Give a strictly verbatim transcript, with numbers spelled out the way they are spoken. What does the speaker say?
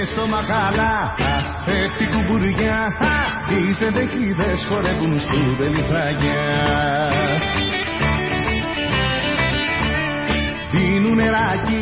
στο μαγαλά, έτσι κουμπουριά, οι ζεμπεκίδες χορεύουν σπουδελή φραγιά. Δίνουν νεράκι